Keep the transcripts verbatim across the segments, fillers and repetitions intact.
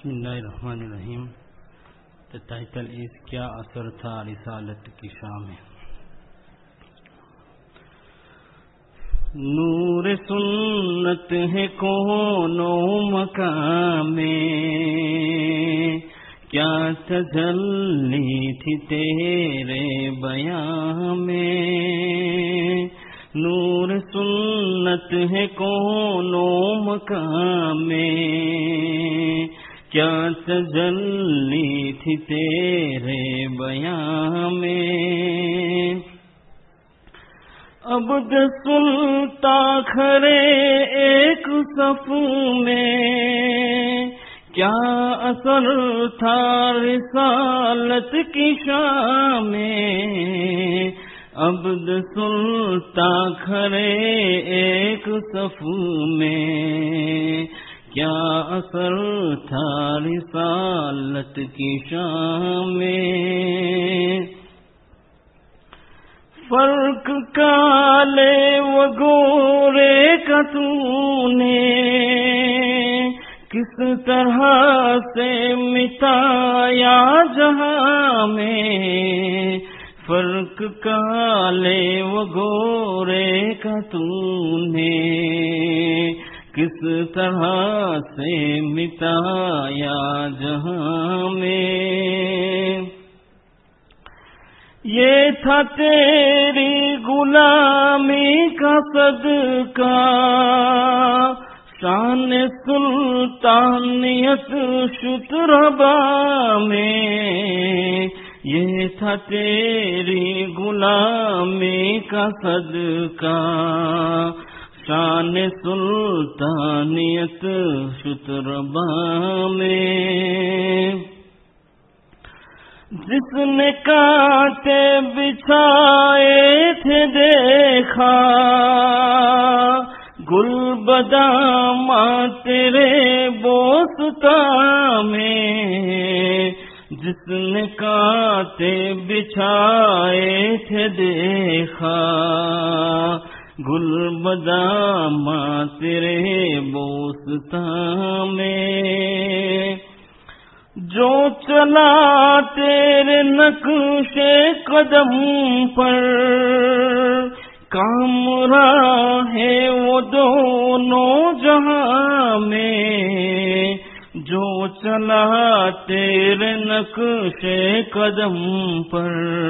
بسم اللہ الرحمن الرحیم. The title is کیا اثر تھا رسالت کی شام میں. نور سنت ہے کون و مکان میں، کیا تجلی تھی تیرے بیان میں. نور سنت ہے کون و مکان میں، کیا تجلی تھی تیرے بیان میں. عبد سلطان کھڑے ایک صف میں، کیا اثر تھا رسالت کی شام میں. عبد سلطان کھڑے ایک صف میں، کیا اثر تھا رسالت کی شام میں. فرق کالے و گورے کا تو نے کس طرح سے مٹایا جہاں میں. فرق کالے و گورے کا تو نے کس طرح سے مٹایا جہاں میں. یہ تھا تیری غلامی کا صدقہ، شان سلطانیت شتربا میں. یہ تھا تیری غلامی کا صدقہ، شان سلطانیت شتربا میں. جس نے کانٹے بچھائے تھے دیکھا، گل بدامہ تیرے بوستان میں. جس نے کانٹے بچھائے تھے دیکھا، گل بدامہ تیرے بوستان میں. جو چلا تیرے نقش قدم پر، کام راہ وہ دونوں جہاں میں. جو چلا تیرے نقش قدم پر،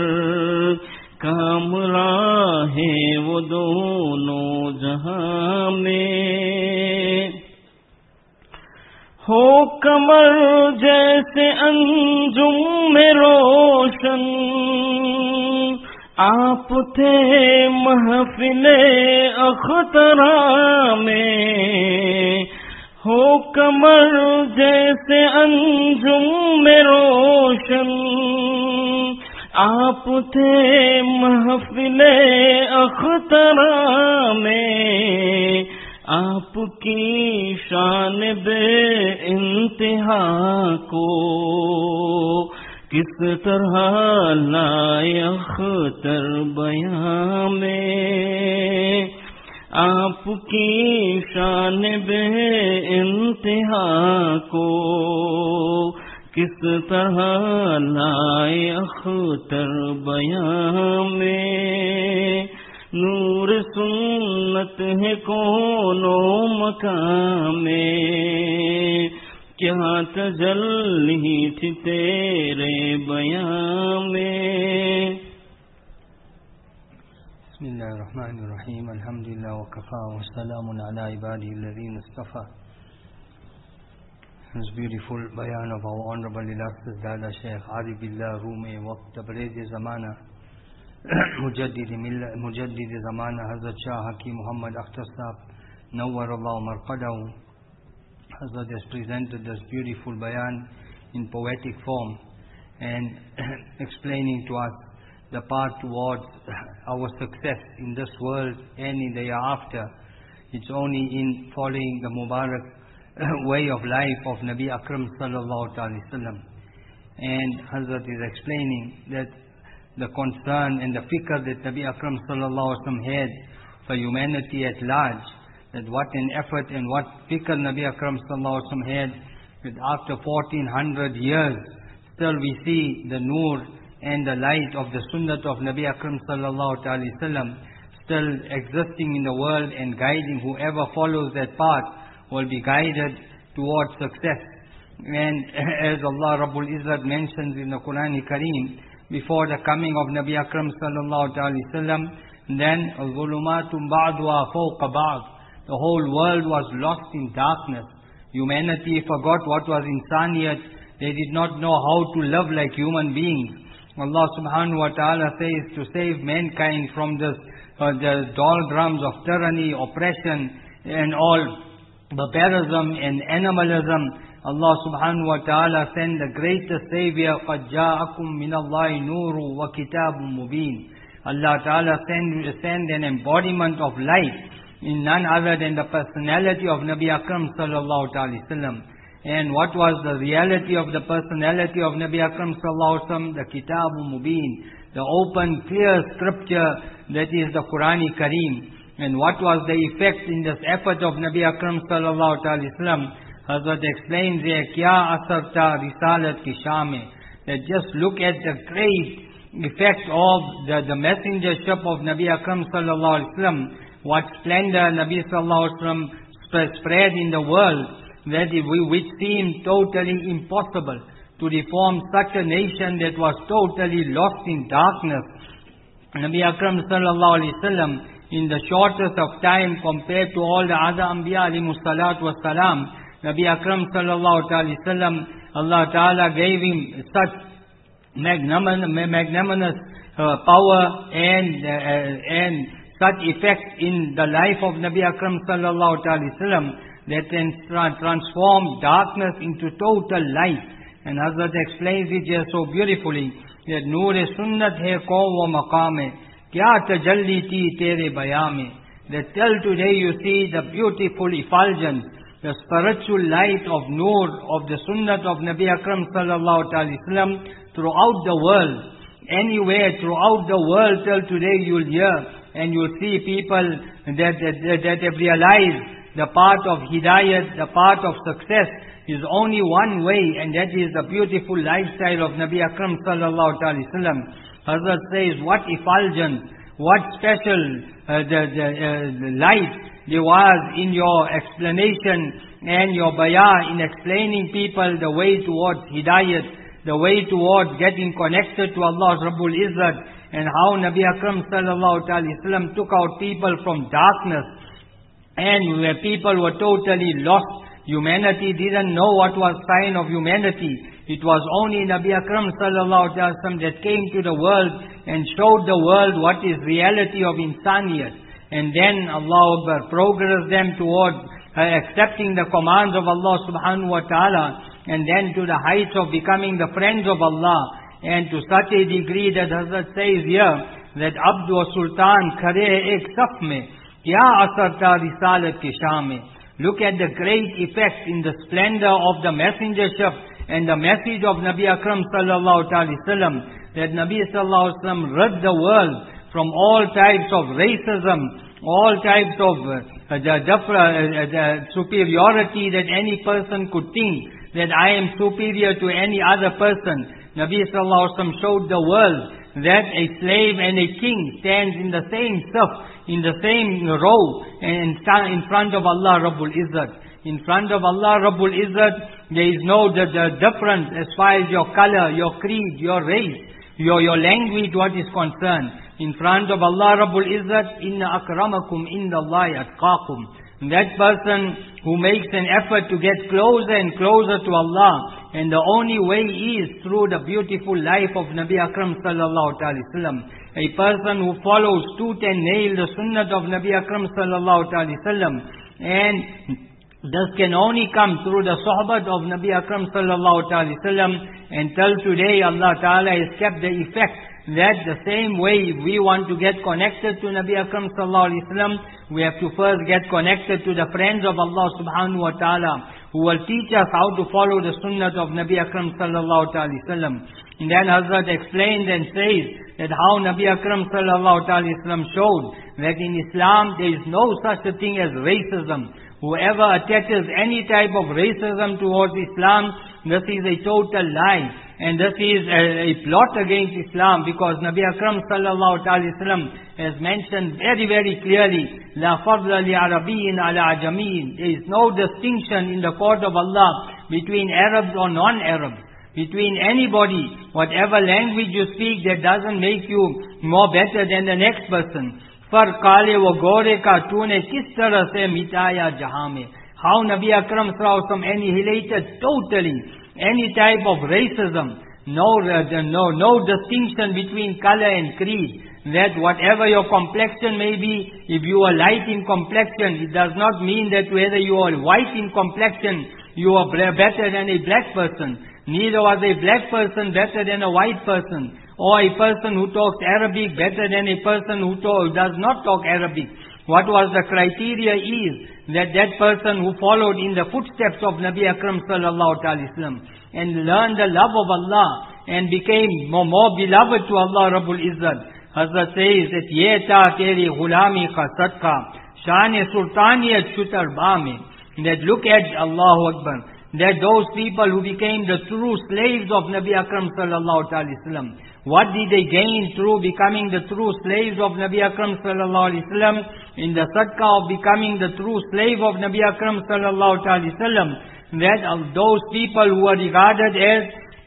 کام راہ وہ دونوں جہاں میں. ہو کمر جیسے انجم میں روشن، آپ تھے محفل اخترا میں. ہو کمر جیسے انجم میں روشن، آپ تھے محفل اخترا میں. آپ کی شان بے انتہا کو کس طرح لائے اختر بیان میں. آپ کی شان بے انتہا کو کس طرح لائے اختر بیان میں. نور سنت ہے کون و مکان میں، کیا تجلی تھی تیرے بیان میں. بسم اللہ الرحمن الرحیم. الحمدللہ وکفا والسلام علی عبادہ الذین اصطفیٰ. This beautiful bayan of our honorable illustrious Dada Sheikh Arif Billah Rumi Waqt Tabriz Zamana, Mujaddid Mujaddid Zamana Hazrat Shah Hakim Muhammad Akhtar Sahab Nawwarallahu Marqadahu. Hazrat has presented this beautiful bayan in poetic form and explaining to us the path towards our success in this world and in the hereafter. It's only in following the Mubarak way of life of Nabi Akram sallallahu alaihi wasallam. And Hazrat is explaining that the concern and the fikr that Nabi Akram sallallahu alaihi wasallam had for humanity at large, that what an effort and what fikr Nabi Akram sallallahu alaihi wasallam had that after fourteen hundred years, still we see the nur and the light of the sunnah of Nabi Akram sallallahu alaihi wasallam still existing in the world and guiding whoever follows that path will be guided towards success. And as Allah Rabbul Izzat mentions in the Quran Kareem, before the coming of Nabi Akram sallallahu alaihi wasallam, then zulumatum ba'duha fawqa ba'd. The whole world was lost in darkness. Humanity forgot what was insaniyat. They did not know how to live like human beings. Allah subhanahu wa ta'ala says to save mankind from this, uh, the doldrums of tyranny, oppression, and all barbarism and animalism, Allah subhanahu wa ta'ala sent the greatest savior, قَدْ جَاءَكُم مِّنَ اللَّهِ نُورٌ وَكِتَابٌ مُبِينٌ. Allah ta'ala sent, sent an embodiment of light in none other than the personality of Nabi Akram sallallahu alaihi wasallam. And what was the reality of the personality of Nabi Akram sallallahu alaihi wasallam? The Kitabun Mubin, the open, clear scripture that is the Quran Kareem. And what was the effect in this effort of Nabi Akram sallallahu alaihi wasallam? Hazrat explains here, Kya asarta risalat ki shame, that just look at the great effect of the, the messengership of Nabi Akram sallallahu alaihi wasallam, what splendor Nabi sallallahu alaihi wasallam spread in the world, that it, which seemed totally impossible to reform such a nation that was totally lost in darkness. Nabi Akram sallallahu alaihi wasallam, in the shortest of time compared to all the other Anbiya alayhimus salatu was salam, Nabi Akram sallallahu alaihi wasallam, Allah Ta'ala gave him such magnanimous, magnanimous uh, power and uh, and such effect in the life of Nabi Akram sallallahu alaihi wasallam that can tra transform darkness into total light. And Hazrat explains it here so beautifully that Noor-e Sunnat hai qaum wa maqame, kya tajalli thi tere bayame. That till today you see the beautiful effulgence, the spiritual light of Noor, of the Sunnat of Nabi Akram sallallahu alaihi wasallam throughout the world. Anywhere throughout the world till today you'll hear and you'll see people that, that, that have realized the path of hidayat, the path of success is only one way, and that is the beautiful lifestyle of Nabi Akram sallallahu alaihi wasallam. Hazrat says, what effulgence, what special uh, the, the, uh, the light there was in your explanation and your bayah in explaining people the way towards hidayat, the way towards getting connected to Allah Rabbul Izzat, and how Nabi Akram sallallahu alaihi wasallam took out people from darkness, and where people were totally lost. Humanity didn't know what was sign of humanity. It was only Nabi Akram sallallahu alaihi wasallam that came to the world and showed the world what is reality of insaniyat. And then Allah Akbar progressed them towards uh, accepting the commands of Allah subhanahu wa ta'ala, and then to the heights of becoming the friends of Allah, and to such a degree that Hazrat says here, that Abd wa Sultan khare ek saf mein, kya asarta risalat ki shame. Look at the great effect in the splendor of the messengership and the message of Nabi Akram sallallahu alaihi wasallam, that Nabi sallallahu alaihi wasallam rid the world from all types of racism, all types of uh, the, uh, the superiority that any person could think, that I am superior to any other person. Nabi sallallahu alaihi wasallam showed the world that a slave and a king stands in the same saf, in the same row, and in front of Allah Rabbul Izzat. In front of Allah Rabbul Izzat, there is no the, the difference as far as your color, your creed, your race, your, your language, what is concerned. In front of Allah Rabbul Izzat, inna akramakum inda Allahi atqakum. That person who makes an effort to get closer and closer to Allah, and the only way is through the beautiful life of Nabi Akram sallallahu alaihi wasallam. A person who follows tooth and nail the sunnah of Nabi Akram sallallahu alaihi wasallam, and this can only come through the sohbat of Nabi Akram sallallahu alaihi wasallam. Until today, Allah Ta'ala has kept the effect that the same way we want to get connected to Nabi Akram sallallahu alaihi wasallam, we have to first get connected to the friends of Allah subhanahu wa ta'ala, who will teach us how to follow the sunnah of Nabi Akram sallallahu alaihi wasallam. And then Hazrat explains and says that how Nabi Akram sallallahu alaihi wasallam showed that in Islam there is no such a thing as racism. whoever attaches any type of racism towards Islam, this is a total lie. And this is a, a plot against Islam, because Nabi Akram sallallahu alaihi wasallam has mentioned very, very clearly, La fadla li Arabiyyin ala ajamiyin. There is no distinction in the court of Allah between Arabs or non-Arabs. Between anybody, whatever language you speak, that doesn't make you more better than the next person. Far kale wo gore ka tune kis tarah se mitaya jahan mein. How Nabi Akram sallallahu alaihi wasallam annihilated totally any type of racism. No, no, no distinction between color and creed. That whatever your complexion may be, if you are light in complexion, it does not mean that whether you are white in complexion, you are better than a black person. Neither was a black person better than a white person, or a person who talks Arabic better than a person who talk, does not talk Arabic. What was the criteria is that that person who followed in the footsteps of Nabi Akram sallallahu alaihi wasallam and learned the love of Allah and became more, more beloved to Allah Rabbul Izzat. Hazrat says that ye ta teri ghulami ka sadqa shan sultaniyat shutar bame. That look at Allahu Akbar. That those people who became the true slaves of Nabi Akram sallallahu alaihi wasallam, what did they gain through becoming the true slaves of Nabi Akram sallallahu alaihi wasallam? In the sadqa of becoming the true slave of Nabi Akram sallallahu alaihi wasallam, that of those people who were regarded as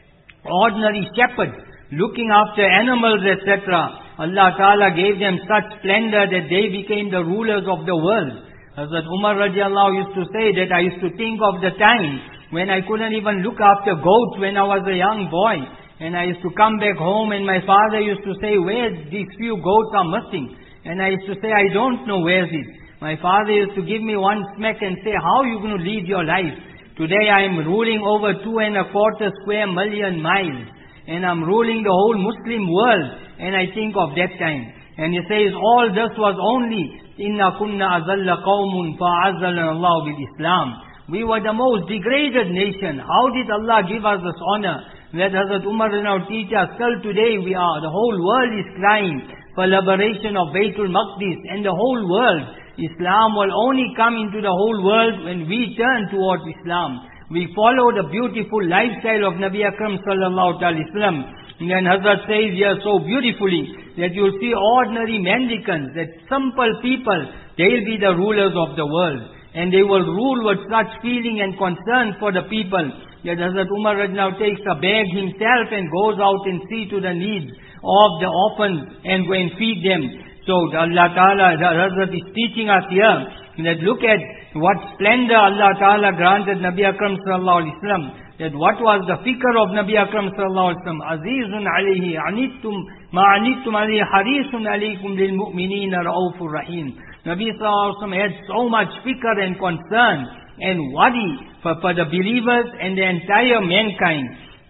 ordinary shepherds, looking after animals, et cetera, Allah Ta'ala gave them such splendor that they became the rulers of the world. Hazrat Umar radiallahu used to say that I used to think of the time when I couldn't even look after goats when I was a young boy. And I used to come back home and my father used to say, where these few goats are missing? And I used to say, I don't know where's it. My father used to give me one smack and say, how are you going to lead your life? Today I am ruling over two and a quarter square million miles. And I'm ruling the whole Muslim world. And I think of that time. And he says, all this was only, Inna kunna azalla qawmun fa'azzalana Allah bil Islam. We were the most degraded nation. How did Allah give us this honor? That Hazrat Umar now teach us, till today we are, the whole world is crying for liberation of Baytul Maqdis and the whole world. Islam will only come into the whole world when we turn towards Islam. We follow the beautiful lifestyle of Nabi Akram sallallahu alaihi wasallam. And then Hazrat says here so beautifully that you'll see ordinary mendicants, that simple people, they'll be the rulers of the world. And they will rule with such feeling and concern for the people. That Hazrat Umar now takes a bag himself and goes out and see to the needs of the orphans and go and feed them. So Allah Ta'ala, Hazrat is teaching us here that look at what splendor Allah Ta'ala granted Nabi Akram sallallahu alaihi wasallam. That what was the fikr of Nabi Akram sallallahu alaihi wasallam? Azizun alayhi anittum ma'anittum alayhi harisun alaykum lil mu'minina ra'ufur rahim. Nabi sallallahu alaihi wasallam had so much fikr and concern and worry for, for the believers and the entire mankind.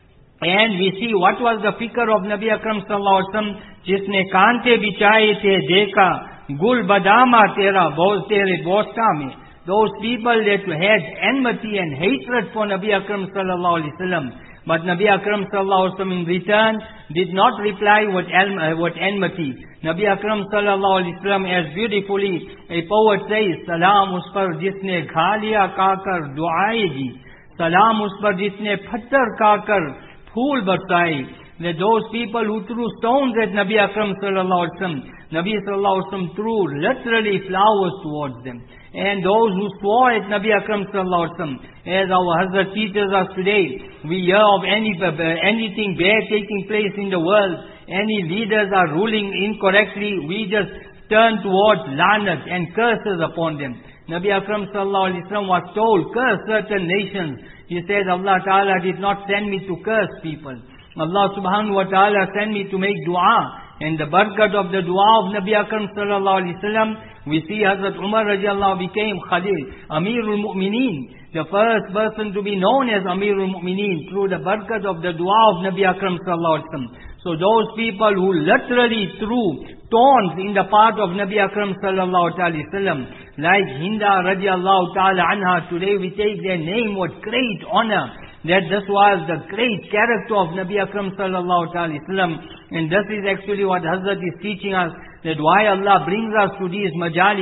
And we see what was the fikr of Nabi Akram sallallahu alaihi wasallam. Jisne kante bichaye the dekha gul badama tera boz tere bosta mein. Those people that had enmity and hatred for Nabi Akram sallallahu alaihi wasallam. But Nabi Akram sallallahu alaihi wasallam in return did not reply with, uh, with enmity. Nabi Akram sallallahu alaihi wasallam, as beautifully a poet says, Salam us par jisne ghaliya kaakar duaaye ji. Salam us par jisne phattar kaakar phool barsaye. That those people who threw stones at Nabi Akram sallallahu alaihi wasallam, Nabi sallallahu alaihi wasallam threw literally flowers towards them. And those who swore at Nabi Akram sallallahu alaihi wasallam, as our Hazrat teaches us today, we hear of any anything bad taking place in the world, any leaders are ruling incorrectly, we just turn towards lanat and curses upon them. Nabi Akram sallallahu alaihi wasallam was told, curse certain nations. He said, Allah Ta'ala did not send me to curse people. Allah subhanahu wa ta'ala sent me to make dua. And the barakat of the dua of Nabi Akram sallallahu alaihi wasallam, we see Hazrat Umar radiallahu became Khalil, Amirul Mu'mineen, the first person to be known as Amirul Mu'mineen through the barakat of the dua of Nabi Akram sallallahu alaihi wasallam. So those people who literally threw thorns in the path of Nabi Akram sallallahu alaihi wasallam, like Hinda radiallahu ta'ala anha, today we take their name with great honor. That this was the great character of Nabi Akram sallallahu alaihi wasallam. And this is actually what Hazrat is teaching us, that why Allah brings us to these majalis,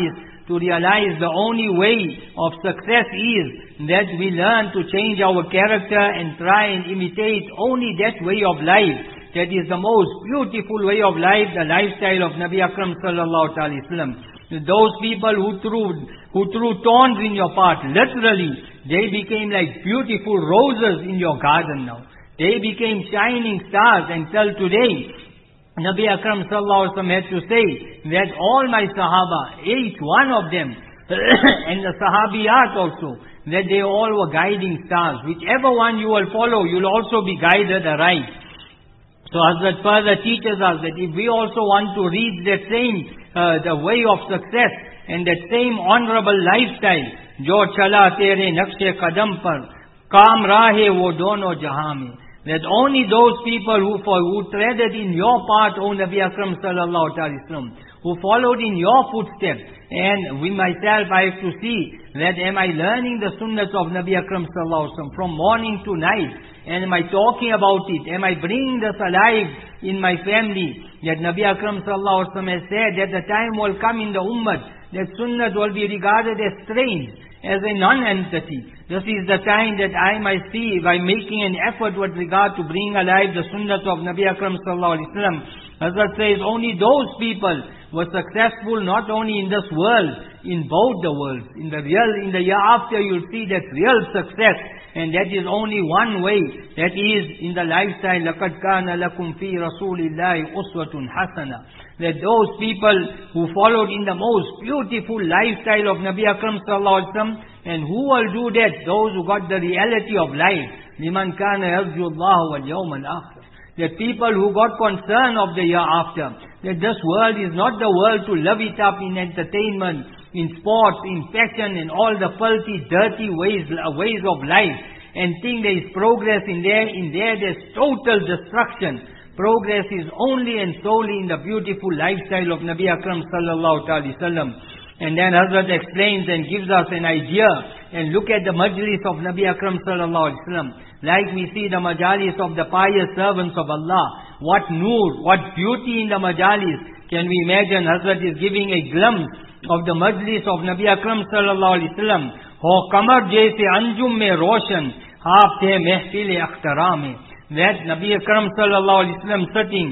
to realize the only way of success is that we learn to change our character and try and imitate only that way of life. That is the most beautiful way of life, the lifestyle of Nabi Akram sallallahu alaihi wasallam. Those people who threw, who threw thorns in your path, literally, they became like beautiful roses in your garden now. They became shining stars, and till today, Nabi Akram sallallahu alaihi wasallam had to say that all my Sahaba, each one of them, and the Sahabiyat also, that they all were guiding stars. Whichever one you will follow, you'll also be guided aright. So Hazrat further teaches us that if we also want to reach that same, uh, the way of success, and that same honorable lifestyle, Jo chala tere naqshe qadam par, kaam rahe wo dono jahan mein. That only those people who, for, who treaded in your path, O Nabi Akram sallallahu alaihi wasallam, who followed in your footsteps, and with myself I have to see that am I learning the sunnahs of Nabi Akram sallallahu alaihi wasallam from morning to night, and am I talking about it, am I bringing this alive in my family? That Nabi Akram sallallahu alaihi wasallam has said that the time will come in the ummah that sunnah will be regarded as strange, as a non-entity. This is the time that I might see by making an effort with regard to bring alive the sunnah of Nabi Akram sallallahu alaihi wasallam. Hazrat says only those people were successful not only in this world, in both the worlds. In the real, in the year after, you'll see that real success, and that is only one way. That is in the lifestyle. لَقَدْ كَانَ لَكُمْ فِي رَسُولِ اللَّهِ أُسْوَةٌ حَسَنَةٌ. That those people who followed in the most beautiful lifestyle of Nabi Akram sallallahu alaihi wasallam, and who will do that? Those who got the reality of life. لِمَنْ كَانَ يَرْجُو اللَّهَ وَالْيَوْمَ الْآخِرَ. The people who got concern of the year after, that this world is not the world to love it up in entertainment, in sports, in fashion, and all the filthy, dirty ways, ways of life, and think there is progress in there. In there, there's total destruction. Progress is only and solely in the beautiful lifestyle of Nabi Akram sallallahu alaihi wasallam. And then Hazrat explains and gives us an idea, and look at the majlis of Nabi Akram sallallahu alaihi wasallam. Like we see the majalis of the pious servants of Allah. What noor, what beauty in the majalis. Can we imagine? Hazrat is giving a glimpse of the majlis of Nabi Akram sallallahu alaihi wasallam. Ho kamar jaise anjum mein roshan, aap the mehfil akhtara mein. That Nabi Akram sallallahu alaihi wasallam sitting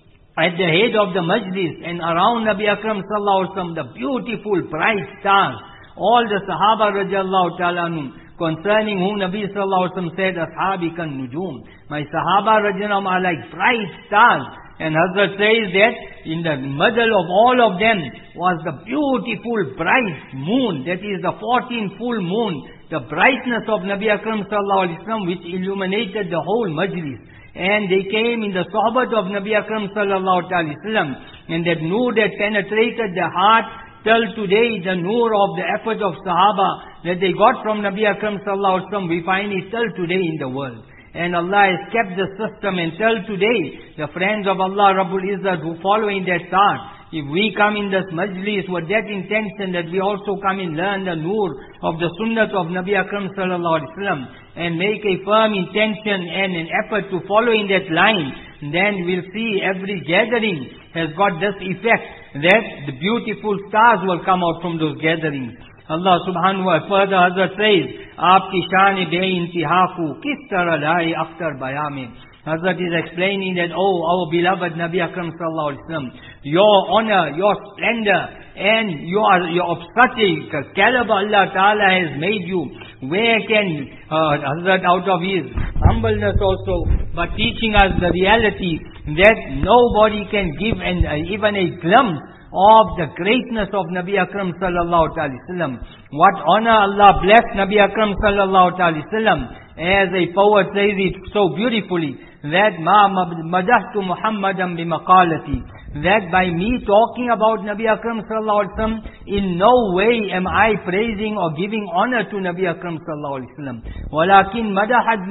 at the head of the majlis, and around Nabi Akram sallallahu alaihi wasallam the beautiful bright stars. All the Sahaba radiallahu ta'ala anhum, concerning whom Nabi sallallahu alaihi wasallam said, Ashabi kan nujum. My Sahaba radiallahu anhum are like bright stars. And Hazrat says that in the middle of all of them was the beautiful bright moon. That is the fourteenth full moon. The brightness of Nabi Akram sallallahu alaihi wasallam, which illuminated the whole majlis. And they came in the sohbat of Nabi Akram sallallahu alaihi wasallam, and that nur that penetrated the heart till today, the nur of the effort of Sahaba that they got from Nabi Akram sallallahu alaihi wasallam, we find it till today in the world. And Allah has kept the system until today. The friends of Allah Rabbul Izzat who follow in that path, if we come in this majlis with that intention that we also come and learn the nur of the sunnah of Nabi Akram sallallahu alaihi wasallam, and make a firm intention and an effort to follow in that line, then we'll see every gathering has got this effect, that the beautiful stars will come out from those gatherings. Allah subhanahu wa ta'ala further Hazrat says, Aapki shaan be intihaku kis tarah laye akhtar bayame. Hazrat is explaining that, oh, our beloved Nabi Akram sallallahu alaihi wasallam, your honor, your splendor, and your, your of such a caliber Allah Ta'ala has made you. Where can uh, Hazrat out of his humbleness also, but teaching us the reality that nobody can give an, uh, even a glimpse of the greatness of Nabi Akram sallallahu alaihi wasallam. What honor Allah blessed Nabi Akram sallallahu alaihi wasallam. As a poet says it so beautifully, that ma madahtu Muhammadan bimaqalati, that by me talking about Nabi Akram sallallahu alaihi wasallam, in no way am I praising or giving honor to Nabi Akram sallallahu alaihi wasallam. Walakin madahat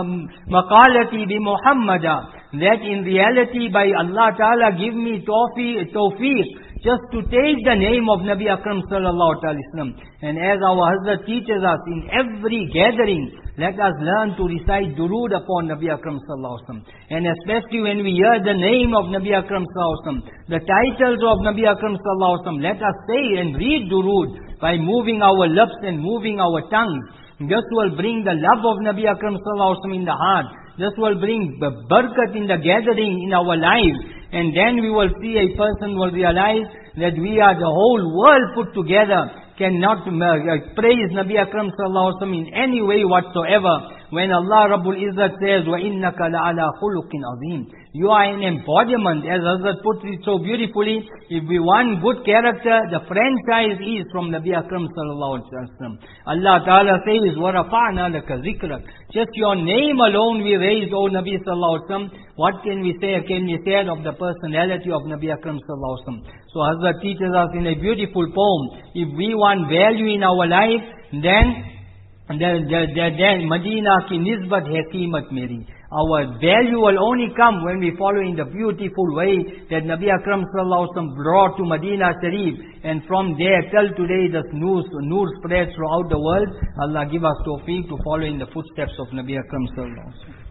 maqalati bi Muhammada, that in reality by Allah Ta'ala give me tawfiq, tawfiq just to take the name of Nabi Akram sallallahu alaihi wasallam. And as our Hazrat teaches us, in every gathering, let us learn to recite durood upon Nabi Akram sallallahu alaihi wasallam. And especially when we hear the name of Nabi Akram sallallahu alaihi wasallam, the titles of Nabi Akram sallallahu alaihi wasallam, let us say and read durood by moving our lips and moving our tongues. This will bring the love of Nabi Akram sallallahu alaihi wasallam in the heart. This will bring barakat in the gathering in our lives. And then we will see a person will realize that we are the whole world put together cannot uh, praise Nabi Akram sallallahu alaihi wasallam in any way whatsoever. When Allah Rabbul Izzat says, وَإِنَّكَ لَعَلَىٰ خُلُقٍ عَظِيمٍ, you are an embodiment, as Hazrat put it so beautifully. If we want good character, the franchise is from Nabi Akram sallallahu alaihi wasallam. Allah Ta'ala says, وَرَفَعْنَا لَكَ ذِكْرَكَ, just your name alone we raised, O Nabi sallallahu alaihi wasallam. What can we say, can we say of the personality of Nabi Akram sallallahu alaihi wasallam? So Hazrat teaches us in a beautiful poem, if we want value in our life, then then, then, then Madina ki nisbat hai qeemat meri. Our value will only come when we follow in the beautiful way that Nabi Akram sallallahu alaihi wasallam brought to Madina Sharif. And from there till today this noor, noor spreads throughout the world. Allah give us tawfiq to follow in the footsteps of Nabi Akram sallallahu alaihi wasallam.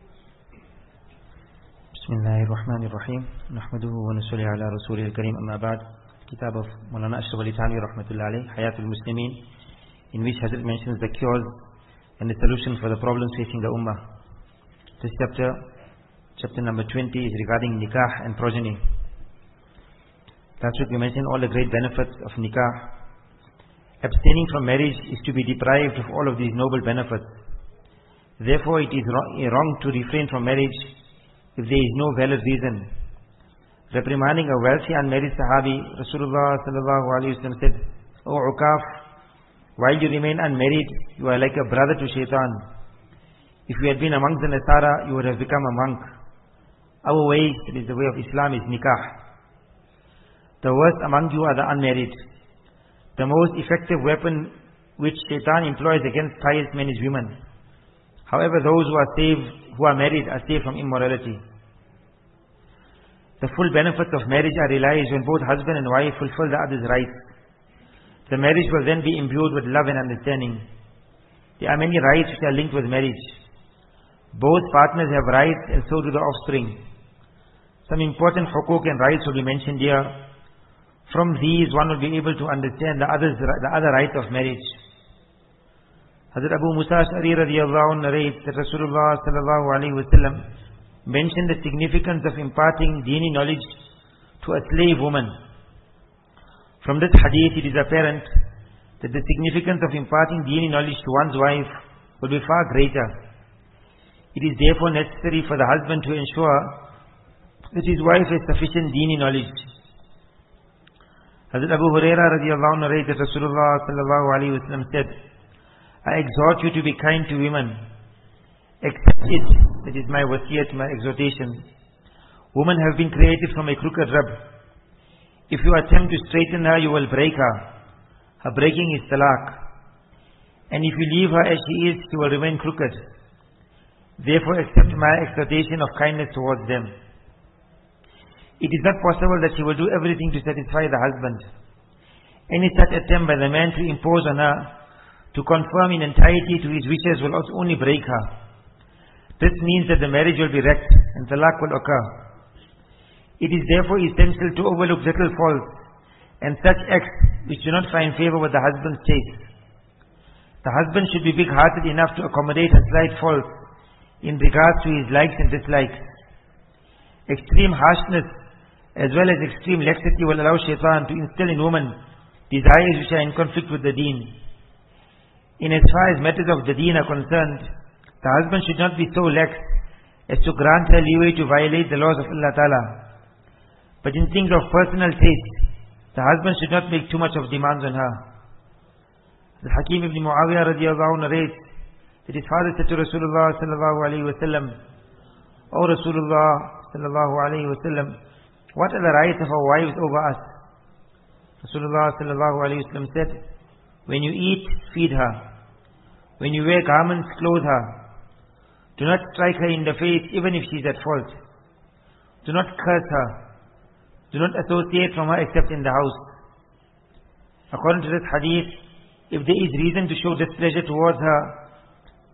Bismillahirrahmanirrahim. Nahmaduhu wa nusalli ala rasulil kareem, amma ba'd. Kitab of Maulana Ashraf Ali Thanwi rahmatullahi alayhi, Hayatul Muslimin, in which Hazrat mentions the cures and the solution for the problems facing the Ummah. This chapter, chapter number twenty, is regarding nikah and progeny. Last week we mentioned all the great benefits of nikah. Abstaining from marriage is to be deprived of all of these noble benefits. Therefore it is wrong to refrain from marriage if there is no valid reason. Reprimanding a wealthy unmarried Sahabi, Rasulullah sallallahu alaihi wasallam said, O Uqaf, while you remain unmarried, you are like a brother to Shaitan. If you had been amongst the Nasara, you would have become a monk. Our way, that is the way of Islam, is nikah. The worst among you are the unmarried. The most effective weapon which Shaitan employs against pious men is women. However, those who are saved, who are married, are saved from immorality. The full benefits of marriage are realized when both husband and wife fulfill the other's rights. The marriage will then be imbued with love and understanding. There are many rights which are linked with marriage. Both partners have rights and so do the offspring. Some important hukuk and rights will be mentioned here. From these one will be able to understand the, others, the other rights of marriage. Hazrat Abu Musa Ash'ari radiyallahu anhu narrates that Rasulullah sallallahu alaihi wasallam mentioned the significance of imparting deeni knowledge to a slave woman. From this hadith it is apparent that the significance of imparting deeni knowledge to one's wife will be far greater. It is therefore necessary for the husband to ensure that his wife has sufficient deeni knowledge. Hazrat Abu Hurairah radiyallahu anhu narrates that Rasulullah sallallahu alaihi wasallam said, I exhort you to be kind to women. Accept it, that is my wasiyat, my exhortation. Women have been created from a crooked rib. If you attempt to straighten her, you will break her. Her breaking is talaq. And if you leave her as she is, she will remain crooked. Therefore accept my exhortation of kindness towards them. It is not possible that she will do everything to satisfy the husband. Any such attempt by the man to impose on her, to conform in entirety to his wishes, will only break her. This means that the marriage will be wrecked and talaq will occur. It is therefore essential to overlook little faults and such acts which do not find favor with the husband's taste. The husband should be big-hearted enough to accommodate a slight fault in regards to his likes and dislikes. Extreme harshness as well as extreme laxity will allow Shaitan to instill in woman desires which are in conflict with the deen. In as far as matters of the deen are concerned, the husband should not be so lax as to grant her leeway to violate the laws of Allah Ta'ala. But in things of personal taste, the husband should not make too much of demands on her. The Hakim ibn Muawiyah radiyallahu anhu narrates that his father said to Rasulullah sallallahu alayhi wa sallam, O Rasulullah sallallahu alayhi wa sallam, what are the rights of our wives over us? Rasulullah sallallahu alayhi wa sallam said, when you eat, feed her. When you wear garments, clothe her. Do not strike her in the face even if she is at fault. Do not curse her. Do not associate from her except in the house. According to this hadith, if there is reason to show displeasure towards her,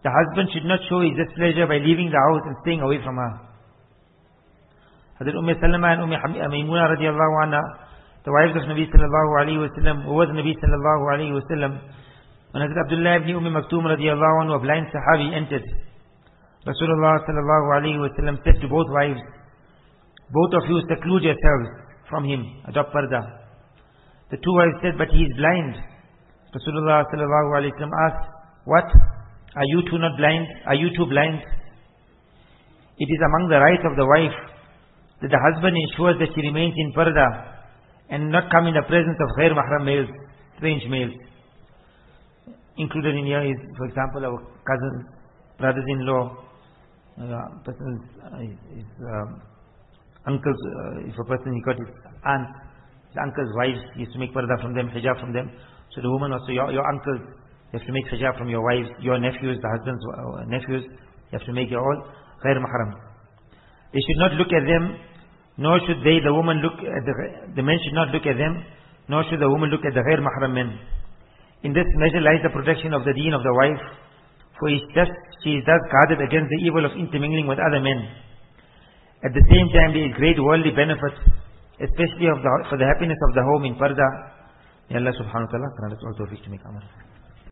the husband should not show his displeasure by leaving the house and staying away from her. Hazrat Umm Salama and Umm Maymuna radiallahu anha, the wives of Nabi sallallahu alayhi wa sallam, who was Nabi sallallahu alayhi wa sallam, when Hazrat Abdullah ibn Umm Maktoum radiallahu anhu, a blind Sahabi, entered, Rasulullah sallallahu alayhi wa sallam said to both wives, both of you seclude yourselves from him, adopt parda. The two wives said, but he is blind. Rasulullah sallallahu alayhi wa sallam asked, what? Are you two not blind? Are you two blind? It is among the rights of the wife that the husband ensures that she remains in parda and not come in the presence of ghair mahram males, strange males. Included in here is, for example, our cousins, brothers-in-law, uh, persons, uh, his um, uncles, uh, if a person, he got his aunts, his uncle's wives, he used to make parda from them, hijab from them. So the woman also, your, your uncles, you have to make hijab from your wives, your nephews, the husband's uh, nephews, you have to make it all ghair mahram. They should not look at them, nor should they, the woman look at the, the men should not look at them, nor should the woman look at the ghair mahram men. In this measure lies the protection of the deen of the wife, for she is thus, she is thus guarded against the evil of intermingling with other men. At the same time, there is great worldly benefit, especially of the, for the happiness of the home in parda. May Allah subhanahu wa ta'ala grant us all tawfiq to make amal.